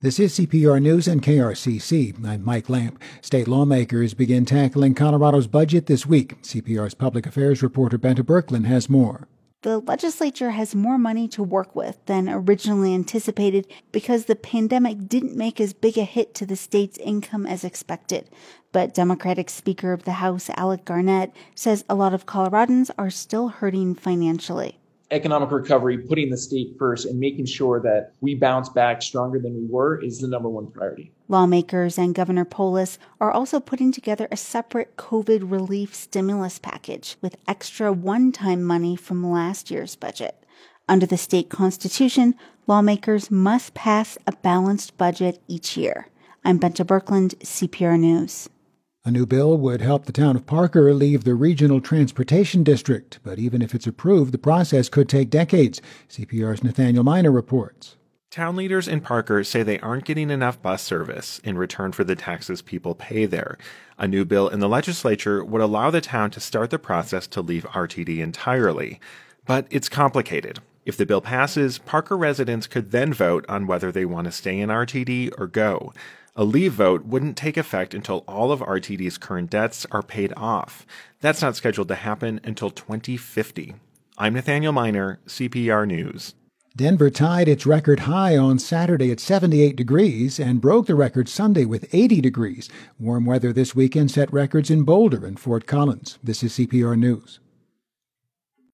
This is CPR News and KRCC. I'm Mike Lamp. State lawmakers begin tackling Colorado's budget this week. CPR's public affairs reporter Benta Berklin has more. The legislature has more money to work with than originally anticipated because the pandemic didn't make as big a hit to the state's income as expected. But Democratic Speaker of the House Alec Garnett says a lot of Coloradans are still hurting financially. Economic recovery, putting the state first and making sure that we bounce back stronger than we were is the number one priority. Lawmakers and Governor Polis are also putting together a separate COVID relief stimulus package with extra one-time money from last year's budget. Under the state constitution, lawmakers must pass a balanced budget each year. I'm Benta Berklin, CPR News. A new bill would help the town of Parker leave the Regional Transportation District, but even if it's approved, the process could take decades. CPR's Nathaniel Miner reports. Town leaders in Parker say they aren't getting enough bus service in return for the taxes people pay there. A new bill in the legislature would allow the town to start the process to leave RTD entirely. But it's complicated. If the bill passes, Parker residents could then vote on whether they want to stay in RTD or go. A leave vote wouldn't take effect until all of RTD's current debts are paid off. That's not scheduled to happen until 2050. I'm Nathaniel Miner, CPR News. Denver tied its record high on Saturday at 78 degrees and broke the record Sunday with 80 degrees. Warm weather this weekend set records in Boulder and Fort Collins. This is CPR News.